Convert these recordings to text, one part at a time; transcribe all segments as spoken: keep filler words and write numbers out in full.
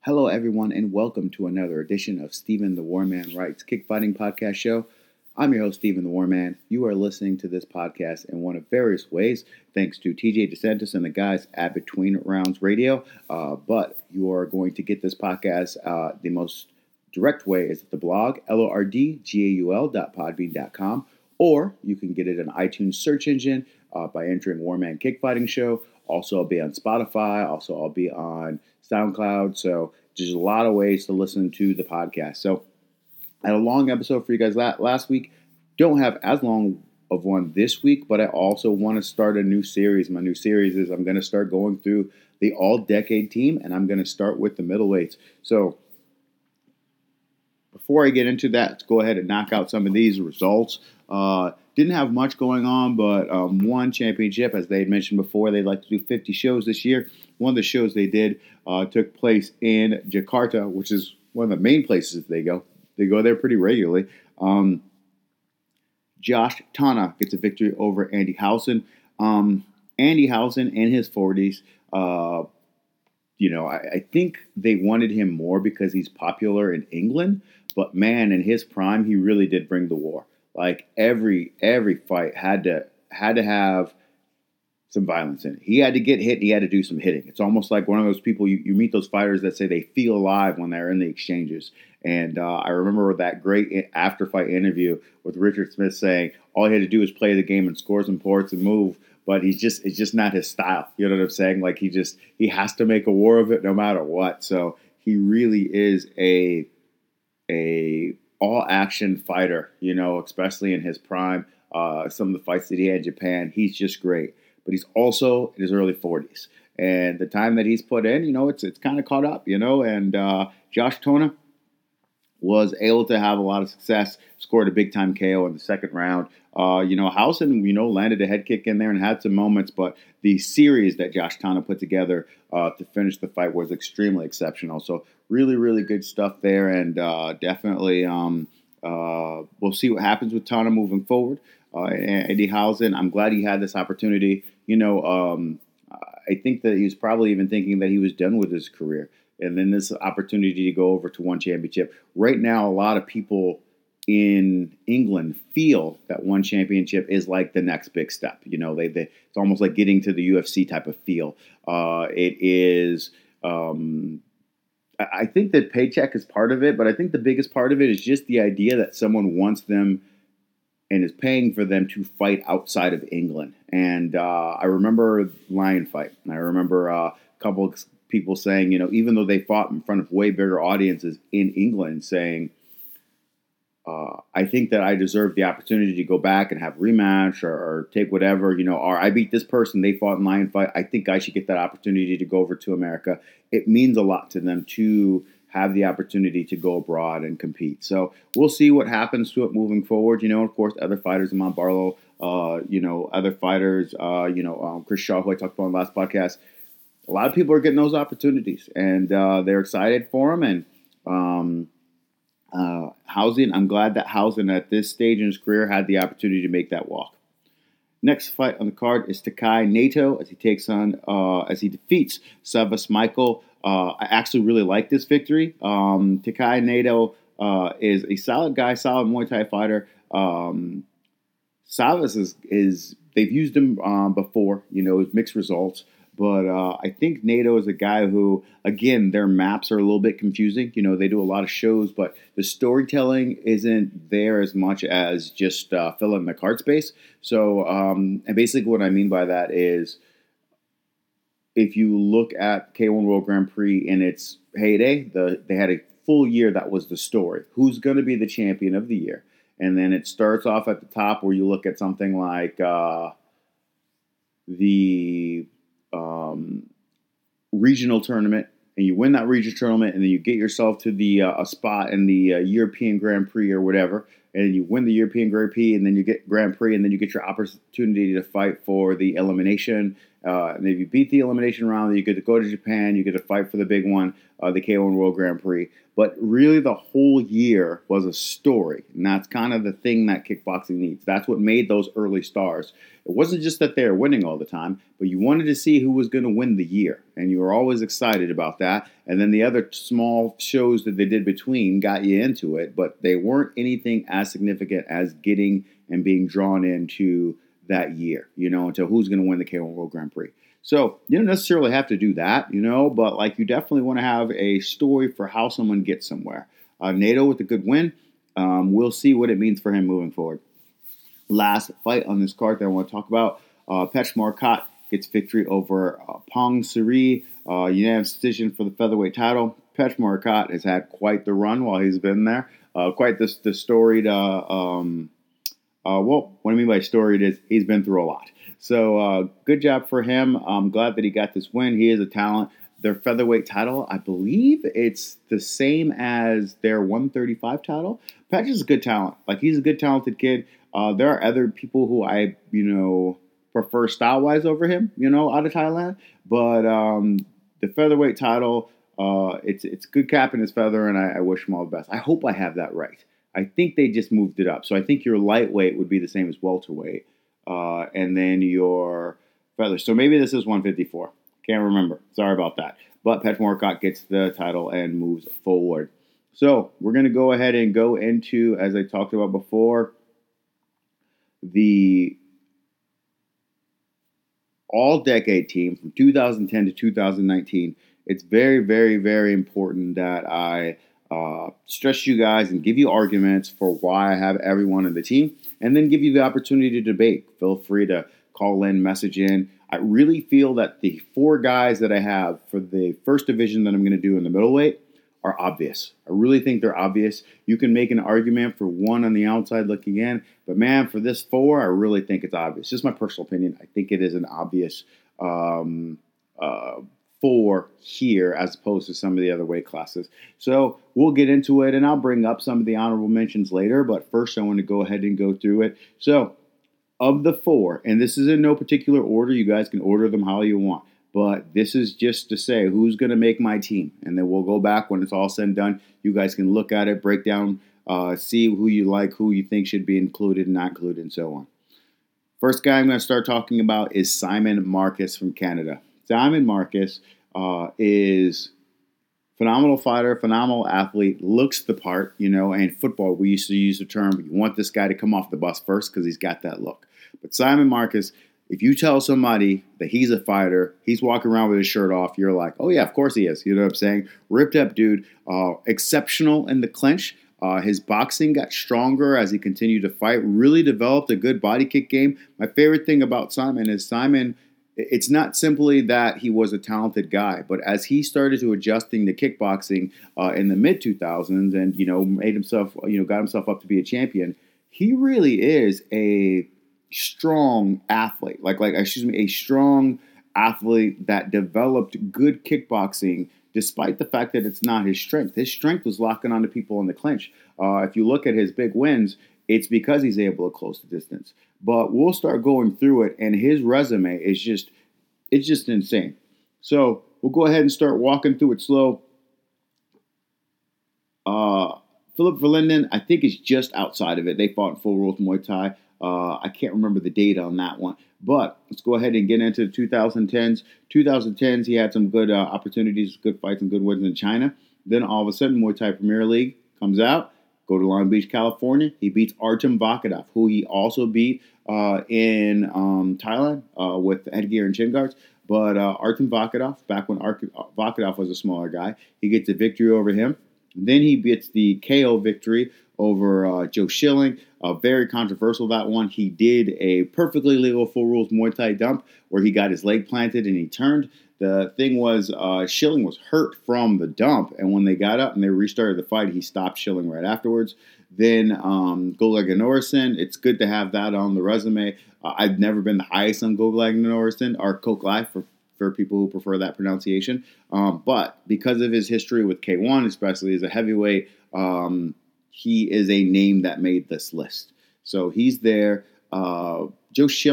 Hello, everyone, and welcome to another edition of Stephen the Warman Writes Kickfighting Podcast Show. I'm your host, Stephen the Warman. You are listening to this podcast in one of various ways, thanks to T J DeSantis and the guys at Between Rounds Radio. Uh, but you are going to get this podcast uh, the most direct way is at the blog, L O R D G A U L dot podbean dot com, or you can get it in iTunes search engine uh, by entering Warman Kickfighting Show. Also, I'll be on Spotify. Also, I'll be on SoundCloud. So there's a lot of ways to listen to the podcast. So I had a long episode for you guys last week. Don't have as long of one this week, but I also want to start a new series. My new series is I'm going to start going through the all-decade team, and I'm going to start with the middleweights. So before I get into that, let's go ahead and knock out some of these results. Uh, didn't have much going on, but um, one championship, as they had mentioned before, they'd like to do fifty shows this year. One of the shows they did uh, took place in Jakarta, which is one of the main places they go. They go there pretty regularly. Um, Josh Tana gets a victory over Andy Howson. Um, Andy Howson in his forties. Uh, you know, I, I think they wanted him more because he's popular in England. But man, in his prime, he really did bring the war. Like every every fight had to had to have some violence in it. He had to get hit. He had to do some hitting. It's almost like one of those people you, you meet those fighters that say they feel alive when they're in the exchanges. And uh, I remember that great after fight interview with Richard Smith saying all he had to do is play the game and score some points and move. But he's just it's just not his style. You know what I'm saying? Like he just he has to make a war of it no matter what. So he really is a a all-action fighter, you know, especially in his prime. Uh, some of the fights that he had in Japan, he's just great. But he's also in his early forties. And the time that he's put in, you know, it's it's kind of caught up, you know. And uh, Josh Tana was able to have a lot of success, scored a big-time K O in the second round. Uh, you know, Howson, you know, landed a head kick in there and had some moments, but the series that Josh Tana put together uh, to finish the fight was extremely exceptional. So really, really good stuff there, and uh, definitely um, uh, we'll see what happens with Tana moving forward. Uh, Andy Howson, I'm glad he had this opportunity. You know, um, I think that he was probably even thinking that he was done with his career. And then this opportunity to go over to one championship. Right now, a lot of people in England feel that one championship is like the next big step. You know, they, they it's almost like getting to the U F C type of feel. Uh, it is. Um, I think that paycheck is part of it, but I think the biggest part of it is just the idea that someone wants them and is paying for them to fight outside of England. And uh, I remember Lion Fight. And I remember uh, a couple of people saying, you know, even though they fought in front of way bigger audiences in England, saying, uh, I think that I deserve the opportunity to go back and have rematch or, or take whatever, you know, or I beat this person, they fought in Lion Fight. I think I should get that opportunity to go over to America. It means a lot to them to have the opportunity to go abroad and compete. So we'll see what happens to it moving forward. You know, of course, other fighters, Amon Barlow, uh, you know, other fighters, uh, you know, um, Chris Shaw, who I talked about on the last podcast. A lot of people are getting those opportunities, and uh, they're excited for them. And um, uh, Howson, I'm glad that Howson at this stage in his career had the opportunity to make that walk. Next fight on the card is Takai Naito as he takes on, uh, as he defeats Savas Michael. Uh, I actually really like this victory. Um, Takai Naito uh, is a solid guy, solid Muay Thai fighter. Um, Savas is, is, they've used him um, before, you know, with mixed results. But uh, I think Naito is a guy who, again, their maps are a little bit confusing. You know, they do a lot of shows, but the storytelling isn't there as much as just uh, filling the card space. So, um, and basically what I mean by that is if you look at K one World Grand Prix in its heyday, the, they had a full year that was the story. Who's going to be the champion of the year? And then it starts off at the top where you look at something like uh, the... Um, regional tournament, and you win that regional tournament, and then you get yourself to the uh, a spot in the uh, European Grand Prix or whatever, and you win the European Grand Prix, and then you get Grand Prix, and then you get your opportunity to fight for the elimination, Uh, and if you beat the elimination round, you get to go to Japan. You get to fight for the big one, uh, the K one World Grand Prix. But really, the whole year was a story. And that's kind of the thing that kickboxing needs. That's what made those early stars. It wasn't just that they were winning all the time, but you wanted to see who was going to win the year. And you were always excited about that. And then the other small shows that they did between got you into it, but they weren't anything as significant as getting and being drawn into that year, you know, into who's going to win the K one World Grand Prix. So you don't necessarily have to do that, you know, but like you definitely want to have a story for how someone gets somewhere. Uh, Naito with a good win. Um, we'll see what it means for him moving forward. Last fight on this card that I want to talk about, uh, Petch Marcotte gets victory over uh, Pong Siri, uh, unanimous decision for the featherweight title. Petch Marcotte has had quite the run while he's been there. Uh, quite the, the storied, uh, um, uh, well, what I mean by storied is he's been through a lot. So uh, good job for him. I'm glad that he got this win. He is a talent. Their featherweight title, I believe it's the same as their one thirty-five title. Petch is a good talent. Like, he's a good, talented kid. Uh, there are other people who I, you know, prefer style-wise over him, you know, out of Thailand. But um, the featherweight title, uh, it's it's good cap in his feather, and I, I wish him all the best. I hope I have that right. I think they just moved it up. So I think your lightweight would be the same as welterweight. Uh, and then your feather. So maybe this is one fifty-four. Can't remember. Sorry about that. But Petch Marcotte gets the title and moves forward. So we're going to go ahead and go into, as I talked about before, the all-decade team from two thousand ten to two thousand nineteen. It's very, very, very important that I uh, stress you guys and give you arguments for why I have everyone on the team, and then give you the opportunity to debate. Feel free to call in, message in. I really feel that the four guys that I have for the first division that I'm going to do in the middleweight are obvious. I really think they're obvious. You can make an argument for one on the outside looking in, but man, for this four, I really think it's obvious. Just my personal opinion. I think it is an obvious um, uh, four here as opposed to some of the other weight classes. So we'll get into it, and I'll bring up some of the honorable mentions later, but first I want to go ahead and go through it. So of the four, and this is in no particular order, you guys can order them how you want, but this is just to say who's going to make my team, and then we'll go back when it's all said and done. You guys can look at it, break down, uh, see who you like, who you think should be included and not included, and so on. First guy I'm going to start talking about is Simon Marcus from Canada. Simon Marcus uh, is phenomenal fighter, phenomenal athlete, looks the part, you know, and football, we used to use the term, you want this guy to come off the bus first because he's got that look. But Simon Marcus, if you tell somebody that he's a fighter, he's walking around with his shirt off, you're like, oh yeah, of course he is. You know what I'm saying? Ripped up dude, uh, exceptional in the clinch. Uh, his boxing got stronger as he continued to fight, really developed a good body kick game. My favorite thing about Simon is Simon, it's not simply that he was a talented guy, but as he started to adjusting to kickboxing uh, in the mid two thousands and, you know, made himself, you know, got himself up to be a champion, he really is a strong athlete, like, like, excuse me, a strong athlete that developed good kickboxing despite the fact that it's not his strength. His strength was locking onto people in the clinch. Uh, if you look at his big wins, it's because he's able to close the distance. But we'll start going through it, and his resume is just, it's just insane. So we'll go ahead and start walking through it slow. Uh, Philip Verlinden, I think, is just outside of it. They fought in Full Rules Muay Thai. Uh, I can't remember the date on that one. But let's go ahead and get into the twenty tens. twenty tens, he had some good uh, opportunities, good fights, and good wins in China. Then all of a sudden, Muay Thai Premier League comes out. Go to Long Beach, California. He beats Artem Vakadov, who he also beat uh, in um, Thailand uh, with headgear and chin guards. But uh, Artem Vakadov, back when Ar- Vakadov was a smaller guy, he gets a victory over him. Then he gets the K O victory over uh, Joe Schilling. Uh, very controversial, that one. He did a perfectly legal Full Rules Muay Thai dump where he got his leg planted and he turned. The thing was, uh, Schilling was hurt from the dump, and when they got up and they restarted the fight, he stopped Schilling right afterwards. Then um, Golag Norisson, it's good to have that on the resume. Uh, I've never been the highest on Golag Norisson, or Koklai for, for people who prefer that pronunciation. Um, but because of his history with K one, especially as a heavyweight, um, he is a name that made this list. So he's there. Uh, Joe Schilling,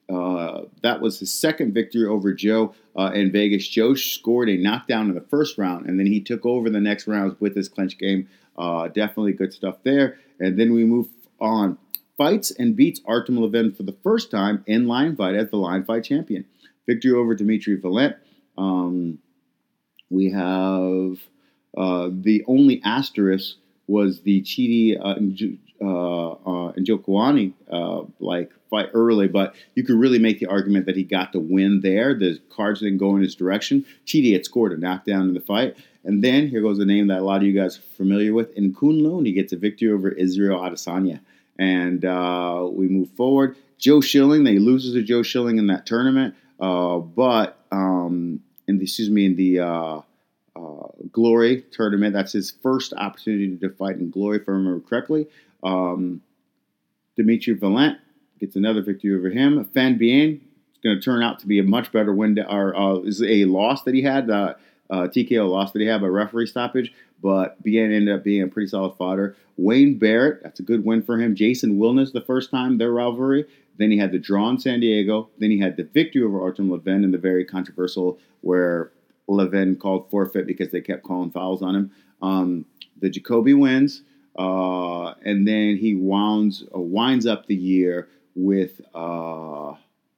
uh, that was his second victory over Joe uh, in Vegas. Joe scored a knockdown in the first round, and then he took over the next rounds with his clinch game. Uh, definitely good stuff there. And then we move on. Fights and beats Artem Levin for the first time in line fight as the line fight champion. Victory over Dimitri Valent. Um, we have uh, the only asterisk was the Chidi uh, uh, uh, and Njokuani uh, like fight early, but you could really make the argument that he got the win there. The cards didn't go in his direction. Chidi had scored a knockdown in the fight. And then here goes a name that a lot of you guys are familiar with. In Kunlun, he gets a victory over Israel Adesanya. And uh, we move forward. Joe Schilling, they loses to Joe Schilling in that tournament. Uh, but, um, in the, excuse me, in the uh, uh, Glory tournament, that's his first opportunity to fight in Glory, if I remember correctly. Um, Dimitri Valent gets another victory over him. Fan Bien is going to turn out to be a much better win, or uh, is a loss that he had, uh, uh, T K O loss that he had by referee stoppage. But Bien ended up being a pretty solid fighter. Wayne Barrett, that's a good win for him. Jason Wilness, the first time, their rivalry. Then he had the draw in San Diego. Then he had the victory over Artem Levin in the very controversial where Levin called forfeit because they kept calling fouls on him. Um, the Jacoby wins. Uh, and then he winds, uh, winds up the year with uh,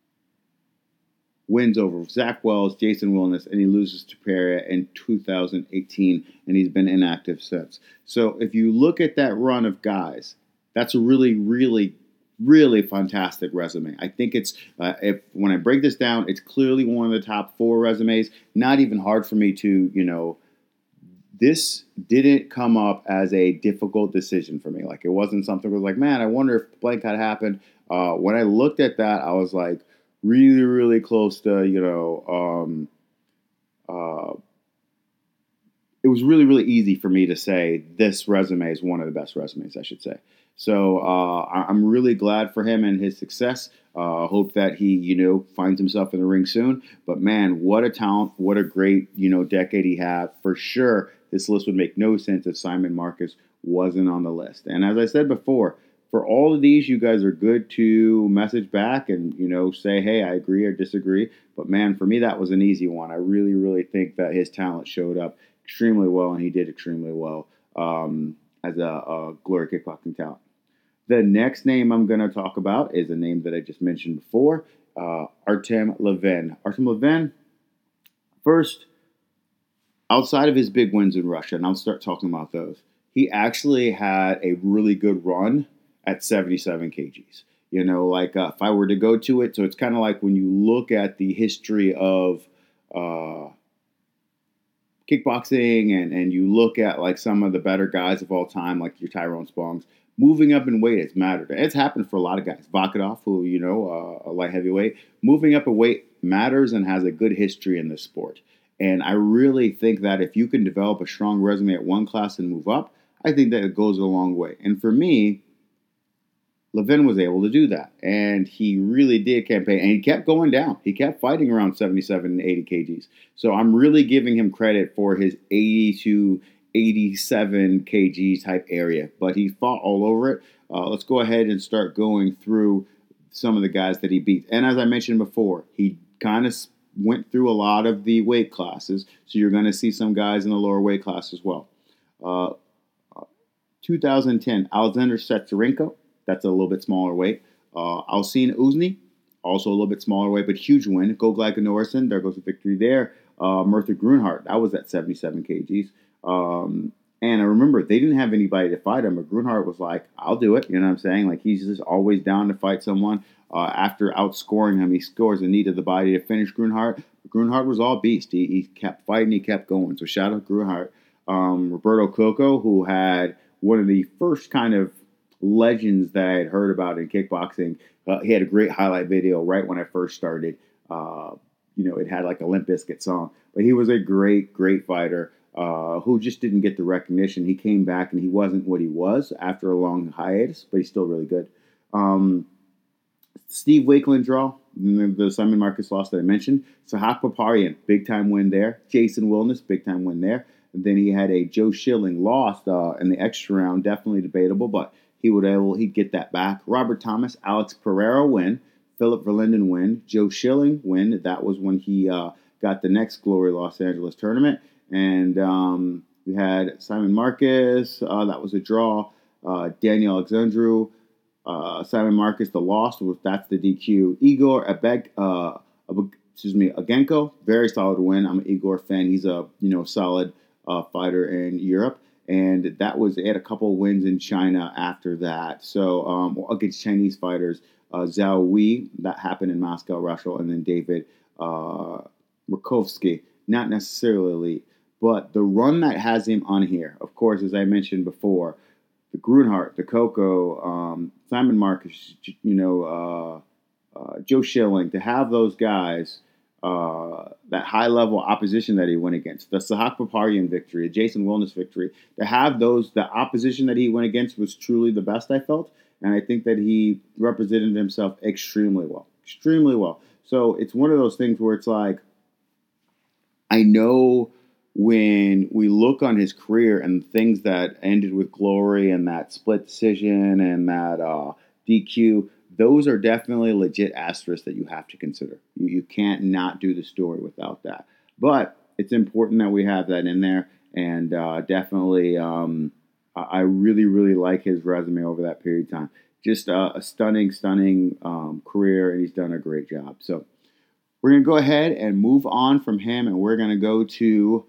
wins over Zach Wells, Jason Wilness, and he loses to Pereira in two thousand eighteen, and he's been inactive since. So if you look at that run of guys, that's a really, really, really fantastic resume. I think it's, uh, if when I break this down, it's clearly one of the top four resumes. Not even hard for me to, you know, this didn't come up as a difficult decision for me. Like, it wasn't something where I was like, man, I wonder if blank had happened. Uh, when I looked at that, I was like, really, really close to, you know, um, uh, it was really, really easy for me to say this resume is one of the best resumes, I should say. So uh, I'm really glad for him and his success. Uh, hope that he, you know, finds himself in the ring soon. But man, what a talent, what a great, you know, decade he had. For sure, this list would make no sense if Simon Marcus wasn't on the list. And as I said before, for all of these, you guys are good to message back and, you know, say, hey, I agree or disagree. But man, for me, that was an easy one. I really, really think that his talent showed up extremely well, and he did extremely well um, as a, a Glory Kickboxing talent. The next name I'm going to talk about is a name that I just mentioned before, uh, Artem Levin. Artem Levin, first, outside of his big wins in Russia, and I'll start talking about those, he actually had a really good run at seventy-seven kilograms. You know, like uh, if I were to go to it, so it's kind of like when you look at the history of uh, kickboxing and, and you look at like some of the better guys of all time, like your Tyrone Spongs, moving up in weight has mattered. It's happened for a lot of guys. Vakadov, who, you know, uh, a light heavyweight, moving up in weight matters and has a good history in this sport. And I really think that if you can develop a strong resume at one class and move up, I think that it goes a long way. And for me, Levin was able to do that. And he really did campaign. And he kept going down. He kept fighting around seventy-seven and eighty kilograms. So I'm really giving him credit for his eighty to eighty-seven kilogram type area. But he fought all over it. Uh, let's go ahead and start going through some of the guys that he beat. And as I mentioned before, he kind of went through a lot of the weight classes. So you're going to see some guys in the lower weight class as well. Uh, two thousand ten, Alexander Setsarenko. That's a little bit smaller weight. Uh, Alcine Uzni, also a little bit smaller weight, but huge win. Gogla Norrison, there goes a victory there. Uh, Murtha Grunhart, that was at seventy-seven kilograms. Um, and I remember they didn't have anybody to fight him, but Grunhart was like, I'll do it. You know what I'm saying? Like, he's just always down to fight someone. Uh, after outscoring him, he scores a knee to the body to finish Grunhart. Grunhart was all beast. He, he kept fighting, he kept going. So shout out Grunhart. Um, Roberto Coco, who had one of the first kind of legends that I had heard about in kickboxing. Uh, he had a great highlight video right when I first started. Uh, you know, it had like a Limp Bizkit song. But he was a great, great fighter uh, who just didn't get the recognition. He came back and he wasn't what he was after a long hiatus, but he's still really good. Um, Steve Wakeland draw, the Simon Marcus loss that I mentioned. Sahak Paparian, big time win there. Jason Wilness, big time win there. And then he had a Joe Schilling lost uh, in the extra round, definitely debatable, but he would able he'd get that back. Robert Thomas, Alex Pereira win. Philip Verlinden win. Joe Schilling win. That was when he uh, got the next Glory Los Angeles tournament. And um, we had Simon Marcus. Uh, that was a draw. Uh, Daniel Alexandru. Uh, Simon Marcus, the loss. That's the D Q. Igor Abeg, uh, excuse me, Agenko. Very solid win. I'm an Igor fan. He's a you know solid uh, fighter in Europe. And that was, they had a couple of wins in China after that. So um, against Chinese fighters, uh, Zhao Wei, that happened in Moscow, Russia, and then David uh, Rakovsky, not necessarily elite. But the run that has him on here, of course, as I mentioned before, the Grunhart, the Coco, um, Simon Marcus, you know, uh, uh, Joe Schilling, to have those guys, uh, that high-level opposition that he went against, the Sahak Paparian victory, the Jason Wilness victory, to have those, the opposition that he went against was truly the best, I felt. And I think that he represented himself extremely well, extremely well. So it's one of those things where it's like, I know when we look on his career and things that ended with Glory and that split decision and that uh, D Q, those are definitely legit asterisks that you have to consider. You, you can't not do the story without that. But it's important that we have that in there. And uh, definitely, um, I really, really like his resume over that period of time. Just uh, a stunning, stunning um, career, and he's done a great job. So we're going to go ahead and move on from him, and we're going to go to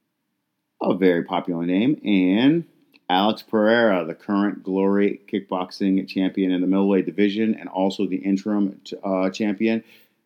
a very popular name, and Alex Pereira, the current Glory kickboxing champion in the middleweight division and also the interim uh, champion.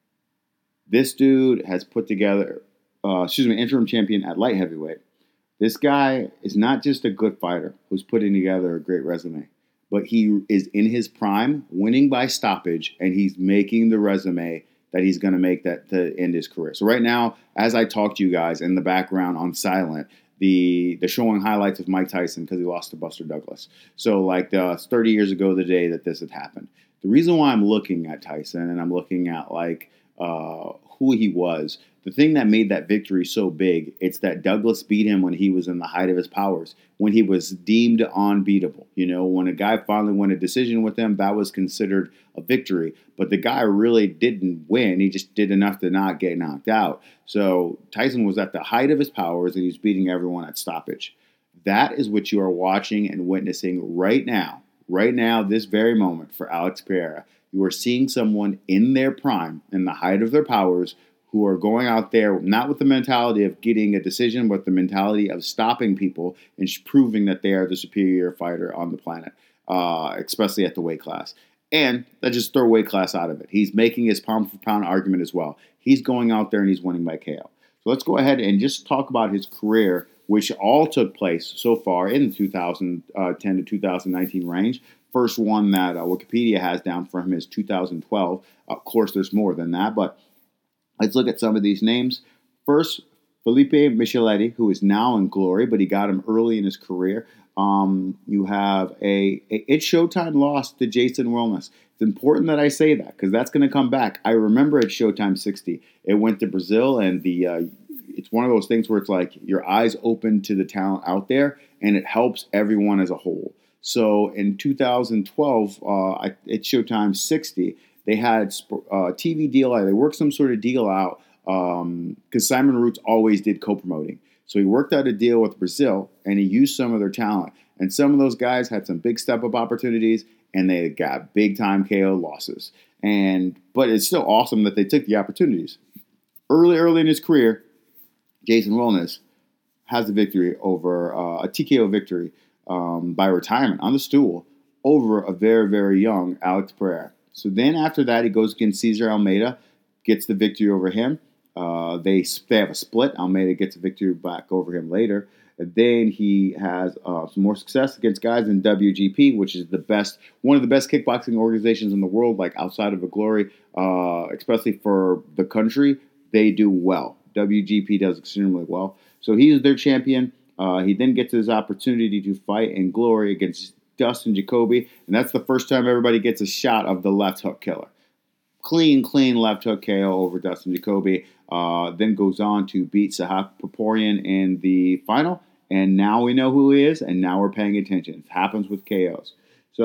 This dude has put together, uh, excuse me, interim champion at light heavyweight. This guy is not just a good fighter who's putting together a great resume, but he is in his prime, winning by stoppage, and he's making the resume that he's going to make that to end his career. So right now, as I talk to you guys in the background on silent, the the showing highlights of Mike Tyson because he lost to Buster Douglas. So like the, thirty years ago, the day that this had happened. The reason why I'm looking at Tyson and I'm looking at like uh, who he was, the thing that made that victory so big, it's that Douglas beat him when he was in the height of his powers, when he was deemed unbeatable. You know, when a guy finally won a decision with him, that was considered a victory. But the guy really didn't win. He just did enough to not get knocked out. So Tyson was at the height of his powers, and he's beating everyone at stoppage. That is what you are watching and witnessing right now. Right now, this very moment for Alex Pereira. You are seeing someone in their prime, in the height of their powers, who are going out there not with the mentality of getting a decision, but the mentality of stopping people and proving that they are the superior fighter on the planet, uh, especially at the weight class. And let's just throw weight class out of it. He's making his pound for pound argument as well. He's going out there and he's winning by K O. So let's go ahead and just talk about his career, which all took place so far in the two thousand ten to two thousand nineteen range. First one that uh, Wikipedia has down for him is two thousand twelve. Of course, there's more than that, but let's look at some of these names. First, Felipe Micheletti, who is now in Glory, but he got him early in his career. Um, you have a, a It's Showtime loss to Jason Wilness. It's important that I say that because that's going to come back. I remember It's Showtime sixty. It went to Brazil, and the uh, it's one of those things where it's like your eyes open to the talent out there, and it helps everyone as a whole. So in two thousand twelve, uh, It's Showtime sixty, they had uh, T V deal out. They worked some sort of deal out because um, Simon Roots always did co-promoting. So he worked out a deal with Brazil, and he used some of their talent. And some of those guys had some big step-up opportunities, and they got big-time K O losses. And but it's still awesome that they took the opportunities. Early, early in his career, Jason Wilness has the victory over uh, a T K O victory um, by retirement on the stool over a very, very young Alex Pereira. So then after that, he goes against Cesar Almeida, gets the victory over him. Uh, they, they have a split. Almeida gets a victory back over him later. And then he has uh, some more success against guys in W G P, which is the best, one of the best kickboxing organizations in the world, like outside of the Glory, uh, especially for the country. They do well. W G P does extremely well. So he's their champion. Uh, he then gets his opportunity to fight in Glory against Dustin Jacoby, and that's the first time everybody gets a shot of the left hook killer. Clean, clean left hook K O over Dustin Jacoby. Uh, then goes on to beat Sahak Paporian in the final, and now we know who he is, and now we're paying attention. It happens with K Os. So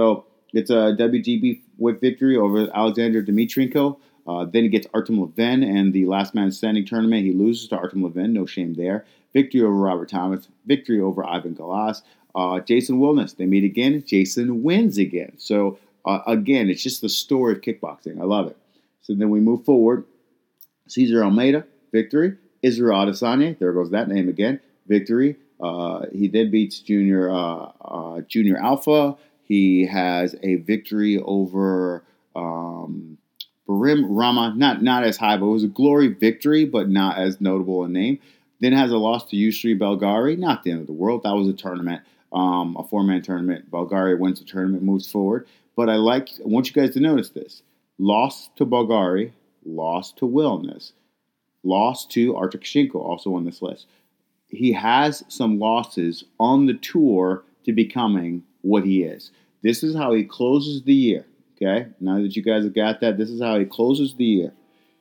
gets a W G B with victory over Alexander Dmitrenko. Uh, then he gets Artem Levin and the last man standing tournament. He loses to Artem Levin. No shame there. Victory over Robert Thomas. Victory over Ivan Galas. Uh, Jason Wilness. They meet again. Jason wins again. So, uh, again, it's just the story of kickboxing. I love it. So then we move forward. Cesar Almeida. Victory. Israel Adesanya. There goes that name again. Victory. Uh, he then beats Junior uh, uh, Junior Alpha. He has a victory over um, Barim Rama. Not not as high, but it was a glory victory, but not as notable a name. Then has a loss to Yusri Belgari. Not the end of the world. That was a tournament, um, a four-man tournament. Belgari wins the tournament, moves forward. But I like. I want you guys to notice this: loss to Belgari, loss to Wilness, loss to Artur Kashenko, also on this list. He has some losses on the tour to becoming what he is. This is how he closes the year, okay? Now that you guys have got that, this is how he closes the year.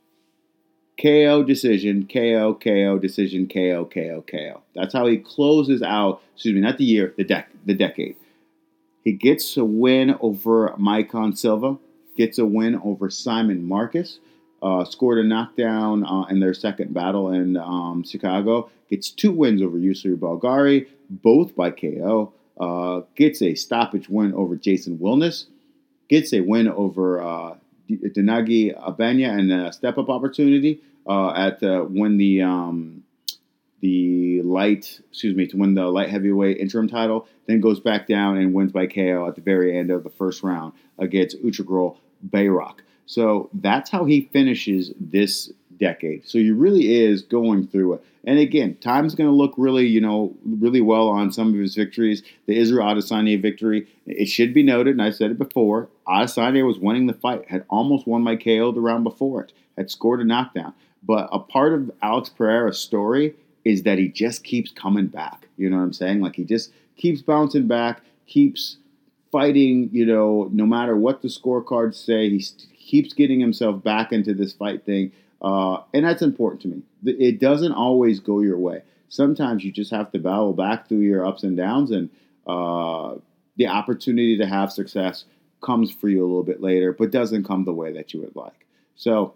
K O decision, K O, K O decision, K O, K O, K O. That's how he closes out, excuse me, not the year, the dec- the decade. He gets a win over Maicon Silva, gets a win over Simon Marcus, uh, scored a knockdown uh, in their second battle in um, Chicago, gets two wins over Yusri Belgari, both by K O, uh, gets a stoppage win over Jason Wilness, gets a win over uh, Denagi Abenya and a step-up opportunity uh, at uh, when the um, the light, excuse me, to win the light heavyweight interim title, then goes back down and wins by K O at the very end of the first round against Uchagrol Bayrak. So that's how he finishes this decade. So he really is going through it. And again, time's going to look really, you know, really well on some of his victories. The Israel Adesanya victory, it should be noted, and I said it before, Adesanya was winning the fight, had almost won by K O the round before it, had scored a knockdown. But a part of Alex Pereira's story is that he just keeps coming back. You know what I'm saying? Like he just keeps bouncing back, keeps fighting, you know, no matter what the scorecards say, he st- keeps getting himself back into this fight thing. Uh, and that's important to me. It doesn't always go your way. Sometimes you just have to battle back through your ups and downs, and uh, the opportunity to have success comes for you a little bit later, but doesn't come the way that you would like. So,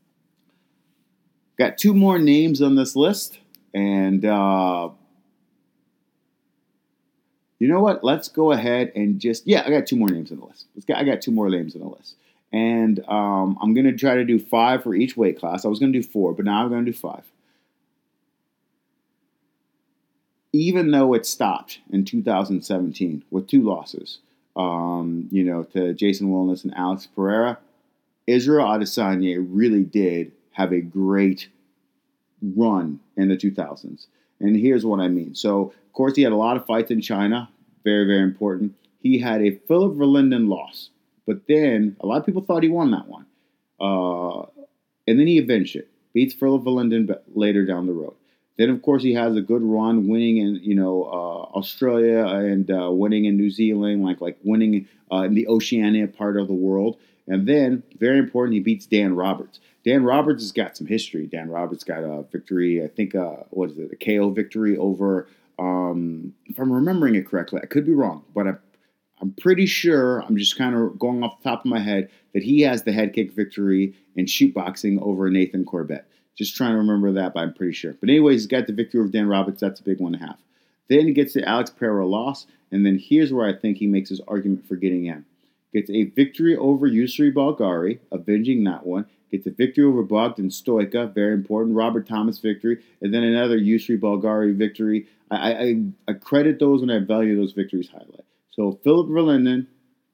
got two more names on this list, and uh, you know what? Let's go ahead and just, yeah, I got two more names on the list. Let's get, I got two more names on the list. And um, I'm going to try to do five for each weight class. I was going to do four, but now I'm going to do five. Even though it stopped in two thousand seventeen with two losses, um, you know, to Jason Wilness and Alex Pereira, Israel Adesanya really did have a great run in the two thousands. And here's what I mean. So, of course, he had a lot of fights in China. Very, very important. He had a Philip Verlinden loss. But then, a lot of people thought he won that one. Uh, and then he avenged it. Beats Philip Verlinden later down the road. Then, of course, he has a good run, winning in, you know, uh, Australia and uh, winning in New Zealand, like like winning uh, in the Oceania part of the world. And then, very important, he beats Dan Roberts. Dan Roberts has got some history. Dan Roberts got a victory, I think, uh, what is it, a K O victory over, um, if I'm remembering it correctly, I could be wrong, but I I'm pretty sure, I'm just kind of going off the top of my head, that he has the head kick victory in shoot boxing over Nathan Corbett. Just trying to remember that, but I'm pretty sure. But anyways, he's got the victory over Dan Roberts. That's a big one and a half. Then he gets the Alex Pereira loss, and then here's where I think he makes his argument for getting in. Gets a victory over Yusri Belgari, avenging that one. Gets a victory over Bogdan Stoica, very important. Robert Thomas victory, and then another Yusri Belgari victory. I, I, I credit those and I value those victories highly. So Philip Verlinden,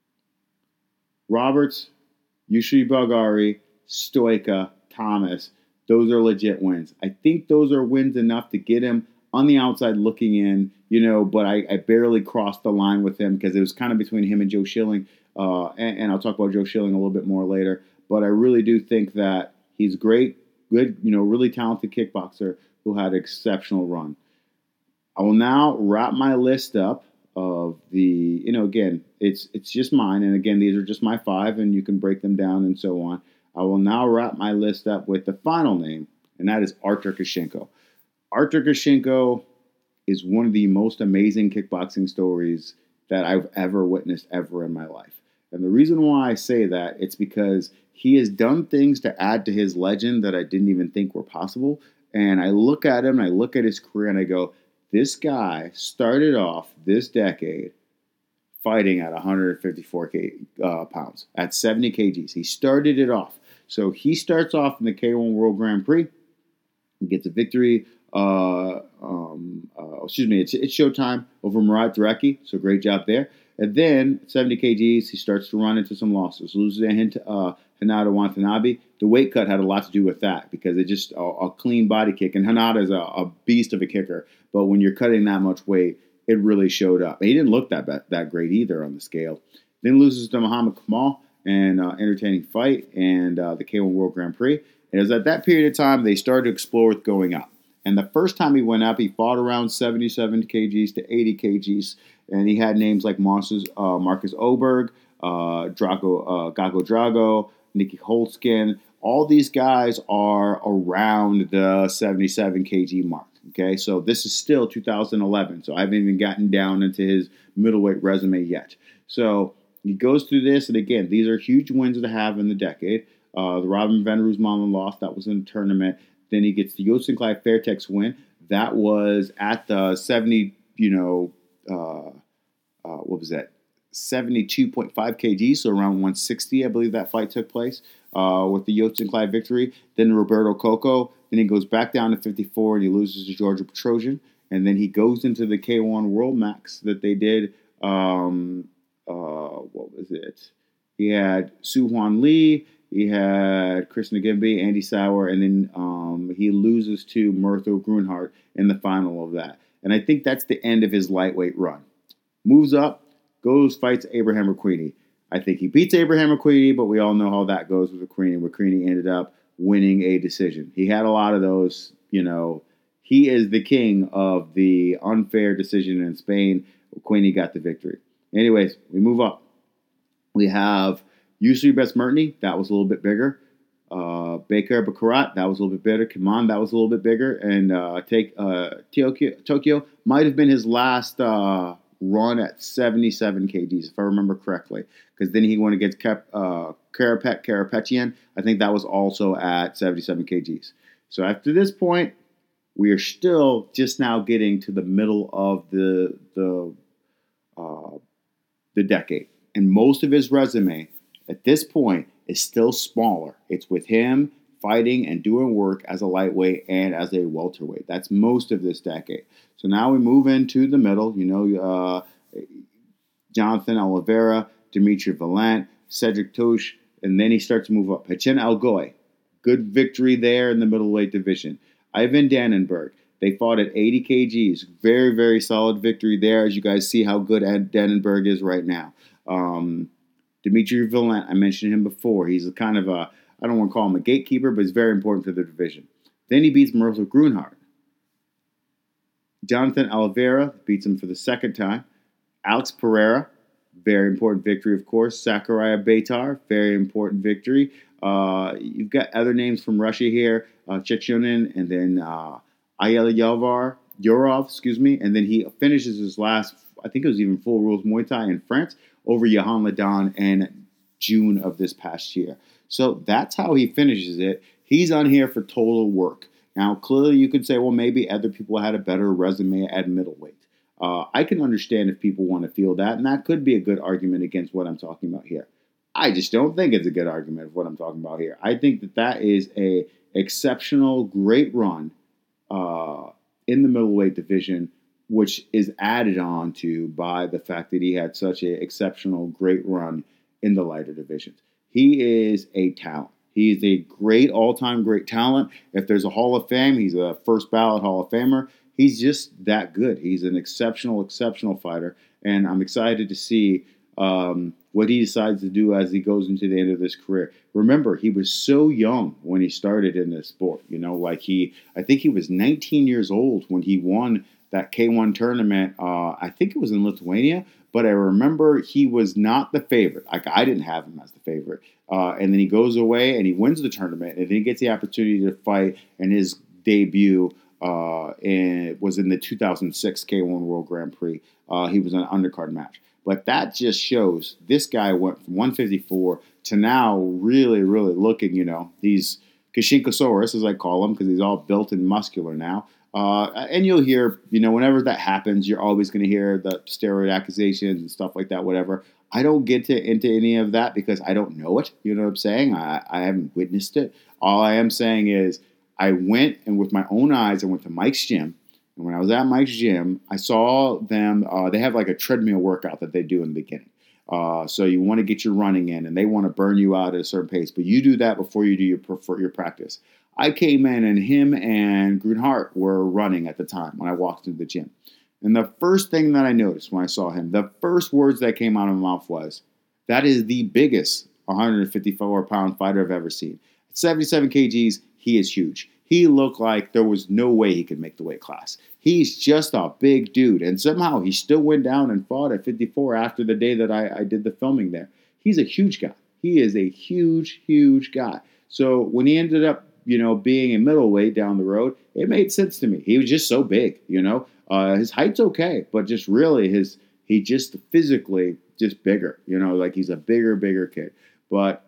Roberts, Yusri Belgari, Stoica, Thomas, those are legit wins. I think those are wins enough to get him on the outside looking in, you know, but I, I barely crossed the line with him because it was kind of between him and Joe Schilling, uh, and, and I'll talk about Joe Schilling a little bit more later. But I really do think that he's great, good, you know, really talented kickboxer who had an exceptional run. I will now wrap my list up of the, you know, again, it's it's just mine. And again, these are just my five, and you can break them down and so on. I will now wrap my list up with the final name, and that is Artur Kashenko. Artur Kashenko is one of the most amazing kickboxing stories that I've ever witnessed ever in my life. And the reason why I say that, it's because he has done things to add to his legend that I didn't even think were possible. And I look at him and I look at his career and I go, this guy started off this decade fighting at one hundred fifty-four K, uh, pounds, at seventy kilograms. He started it off. So he starts off in the K one World Grand Prix, gets a victory. Uh, um, uh, excuse me, it's, it's Showtime over Murat Durecki, so great job there. And then seventy kilograms, he starts to run into some losses. Loses to uh, Hinata Watanabe. The weight cut had a lot to do with that because it just a, a clean body kick. And Hinata is a, a beast of a kicker, but when you're cutting that much weight, it really showed up. He didn't look that that great either on the scale. Then loses to Muhammad Kamal in uh, entertaining fight and uh, the K one World Grand Prix. And it was at that period of time they started to explore with going up. And the first time he went up, he fought around seventy-seven kilograms to eighty kilograms. And he had names like Marcus, uh, Marcus Oberg, uh, Drago, uh, Gago Drago, Nicky Holtzkin. All these guys are around the seventy-seven kilogram mark. Okay, so this is still two thousand eleven. So I haven't even gotten down into his middleweight resume yet. So he goes through this. And again, these are huge wins to have in the decade. Uh, the Robin Van Roosmalen loss, that was in a tournament. Then he gets the Yost Clyde Fairtex win. That was at the seventy, you know, uh, uh, what was that? seventy-two point five kilograms, so around one sixty, I believe that fight took place uh, with the Yost Clyde victory. Then Roberto Coco. Then he goes back down to fifty-four and he loses to Georgia Petrosian. And then he goes into the K one World Max that they did. Um, uh, what was it? He had Su Huan Lee. He had Chris Nagimbi, Andy Sauer, and then um, he loses to Murtho Grunhart in the final of that. And I think that's the end of his lightweight run. Moves up, goes, fights Abraham Raquini. I think he beats Abraham Raquini, but we all know how that goes with Raquini. Raquini ended up winning a decision. He had a lot of those, you know. He is the king of the unfair decision in Spain. Raquini got the victory. Anyways, we move up. We have Yusri Besmertny, that was a little bit bigger. Uh, Baker Bakarat, that was a little bit bigger. Kaman, that was a little bit bigger. And uh, take uh, Tokyo, Tokyo might have been his last uh, run at seventy-seven kilograms, if I remember correctly. Because then he went against Kep, uh, Karapet Karapetian. I think that was also at seventy-seven kilograms. So after this point, we are still just now getting to the middle of the the uh, the decade. And most of his resume at this point is still smaller. It's with him fighting and doing work as a lightweight and as a welterweight. That's most of this decade. So now we move into the middle. You know, uh, Jonathan Oliveira, Dimitri Valent, Cedric Touche, and then he starts to move up. Hachin Algoy, good victory there in the middleweight division. Ivan Dannenberg, they fought at eighty kilograms. Very, very solid victory there, as you guys see how good Dannenberg is right now. Um, Dimitri Valent, I mentioned him before. He's a kind of a, I don't want to call him a gatekeeper, but he's very important to the division. Then he beats Murtho Grunhart. Jonathan Oliveira beats him for the second time. Alex Pereira, very important victory, of course. Sakurai Beitar, very important victory. Uh, you've got other names from Russia here, uh, Chechonin, and then uh, Ayala Yavar, Yorov, excuse me. And then he finishes his last, I think it was even full rules Muay Thai in France, over Johan Ladan in June of this past year. So that's how he finishes it. He's on here for total work. Now, clearly you could say, well, maybe other people had a better resume at middleweight. Uh, I can understand if people want to feel that, and that could be a good argument against what I'm talking about here. I just don't think it's a good argument of what I'm talking about here. I think that that is a exceptional, great run uh, in the middleweight division, which is added on to by the fact that he had such an exceptional, great run in the lighter divisions. He is a talent. He is a great, all-time great talent. If there's a Hall of Fame, he's a first ballot Hall of Famer. He's just that good. He's an exceptional, exceptional fighter, and I'm excited to see um, what he decides to do as he goes into the end of his career. Remember, he was so young when he started in this sport. You know, like he, I think he was nineteen years old when he won that K one tournament. Uh, I think it was in Lithuania, but I remember he was not the favorite. Like, I didn't have him as the favorite. Uh, and then he goes away and he wins the tournament, and then he gets the opportunity to fight in his debut uh, and it was in the two thousand six K one World Grand Prix. Uh, he was an undercard match. But that just shows this guy went from one fifty-four to now really, really looking, you know, he's Kashinkosaurus, as I call him, because he's all built and muscular now. Uh, and you'll hear, you know, whenever that happens, you're always going to hear the steroid accusations and stuff like that, whatever. I don't get to, into any of that because I don't know it. You know what I'm saying? I, I haven't witnessed it. All I am saying is I went and with my own eyes, I went to Mike's gym. And when I was at Mike's gym, I saw them, uh, they have like a treadmill workout that they do in the beginning. Uh, so you want to get your running in and they want to burn you out at a certain pace, but you do that before you do your, your practice. I came in and him and Grunhart were running at the time when I walked into the gym. And the first thing that I noticed when I saw him, the first words that came out of my mouth was, that is the biggest one fifty-four pound fighter I've ever seen. At seventy-seven kilograms, he is huge. He looked like there was no way he could make the weight class. He's just a big dude. And somehow he still went down and fought at fifty-four after the day that I, I did the filming there. He's a huge guy. He is a huge, huge guy. So when he ended up, you know, being a middleweight down the road, it made sense to me. He was just so big, you know. Uh, his height's okay, but just really his he just physically just bigger, you know, like he's a bigger, bigger kid. But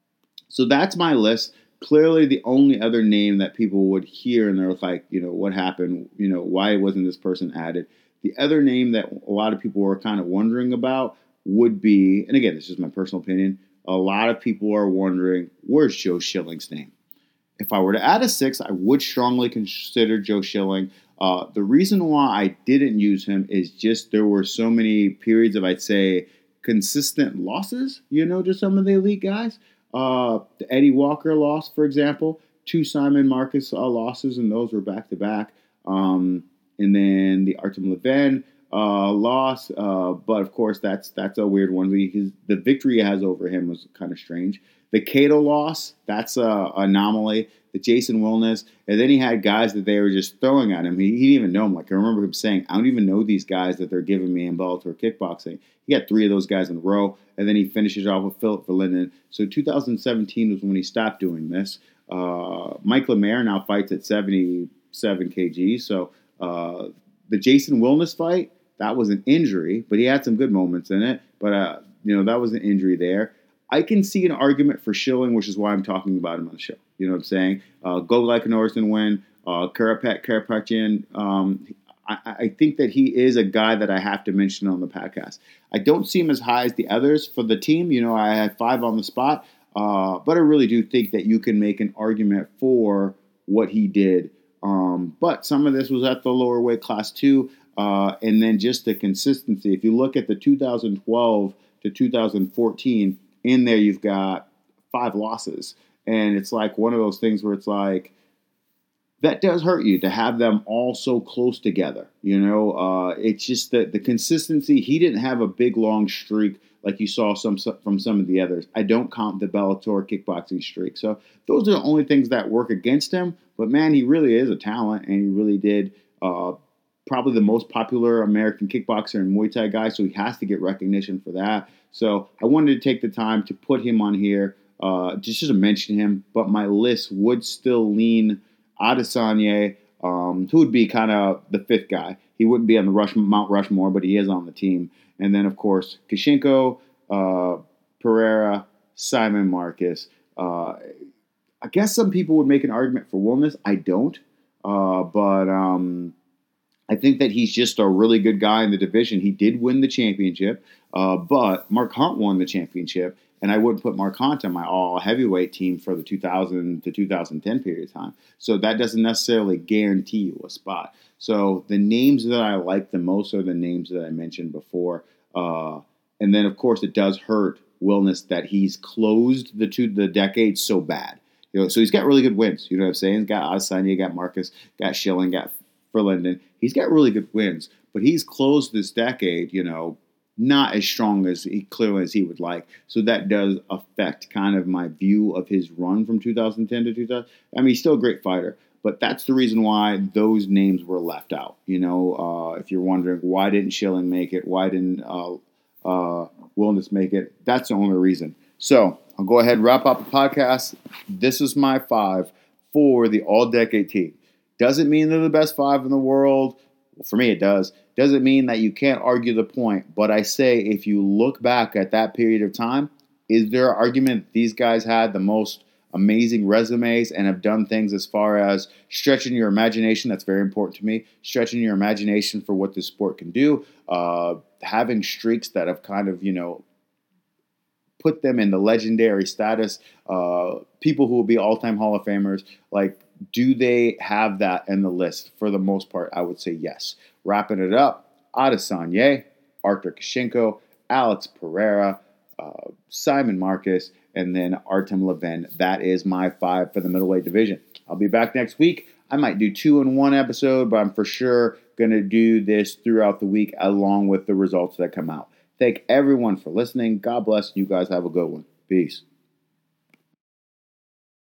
so that's my list. Clearly, the only other name that people would hear and they're like, you know, what happened? You know, why wasn't this person added? The other name that a lot of people were kind of wondering about would be, and again, this is my personal opinion, a lot of people are wondering, where's Joe Schilling's name? If I were to add a six, I would strongly consider Joe Schilling. Uh, the reason why I didn't use him is just there were so many periods of, I'd say, consistent losses, you know, to some of the elite guys. Uh, the Eddie Walker loss, for example, two Simon Marcus uh, losses, and those were back-to-back. Um, and then the Artem Levin uh, loss, uh, but of course that's that's a weird one because the victory he has over him was kind of strange. The Cato loss, that's an anomaly. The Jason Wilness, and then he had guys that they were just throwing at him. He, he didn't even know him. Like I remember him saying, I don't even know these guys that they're giving me in Bellator kickboxing. He got three of those guys in a row, and then he finishes off with Philip Verlinden. So two thousand seventeen was when he stopped doing this. Uh, Mike Lemaire now fights at seventy-seven kilograms. So uh, the Jason Wilness fight, that was an injury, but he had some good moments in it. But, uh, you know, that was an injury there. I can see an argument for Schilling, which is why I'm talking about him on the show. You know what I'm saying? Uh, go like an Orson win. Uh, Karapet Karapetian. Um, I, I think that he is a guy that I have to mention on the podcast. I don't see him as high as the others for the team. You know, I had five on the spot. Uh, but I really do think that you can make an argument for what he did. Um, but some of this was at the lower weight class too. Uh, and then just the consistency. If you look at the two thousand twelve to two thousand fourteen, in there you've got five losses. And it's like one of those things where it's like, that does hurt you to have them all so close together. You know, uh, it's just that the consistency, he didn't have a big, long streak like you saw some from some of the others. I don't count the Bellator kickboxing streak. So those are the only things that work against him. But, man, he really is a talent, and he really did uh, probably the most popular American kickboxer and Muay Thai guy, so he has to get recognition for that. So I wanted to take the time to put him on here, uh, just to mention him. But my list would still lean Adesanya, um, who would be kind of the fifth guy. He wouldn't be on the Rush, Mount Rushmore, but he is on the team. And then, of course, Kashinko, uh, Pereira, Simon Marcus. Uh, I guess some people would make an argument for Wilness. I don't. Uh, but um, I think that he's just a really good guy in the division. He did win the championship, uh, but Mark Hunt won the championship. And I wouldn't put Mark Hunt on my all-heavyweight team for the two thousand to two thousand ten period of time. So that doesn't necessarily guarantee you a spot. So the names that I like the most are the names that I mentioned before. Uh, and then, of course, it does hurt Wilness that he's closed the two the decade so bad. You know, so he's got really good wins. You know what I'm saying? He's got Adesanya, got Marcus, got Schilling, got Verlinden. He's got really good wins. But he's closed this decade, you know, not as strong as he clearly as he would like. So that does affect kind of my view of his run from two thousand ten to two thousand. I mean, he's still a great fighter, but that's the reason why those names were left out. You know, uh, if you're wondering why didn't Schilling make it, why didn't uh, uh, Wilness make it, that's the only reason. So I'll go ahead and wrap up the podcast. This is my five for the all-decade team. Doesn't mean they're the best five in the world. Well, for me, it does. Doesn't mean that you can't argue the point. But I say if you look back at that period of time, is there an argument that these guys had the most amazing resumes and have done things as far as stretching your imagination? That's very important to me. Stretching your imagination for what this sport can do. Uh, having streaks that have kind of, you know, put them in the legendary status. Uh, people who will be all-time Hall of Famers, like, do they have that in the list? For the most part, I would say yes. Wrapping it up, Adesanya, Artur Kashenko, Alex Pereira, uh, Simon Marcus, and then Artem Levin. That is my five for the middleweight division. I'll be back next week. I might do two in one episode, but I'm for sure going to do this throughout the week along with the results that come out. Thank everyone for listening. God bless. You guys have a good one. Peace.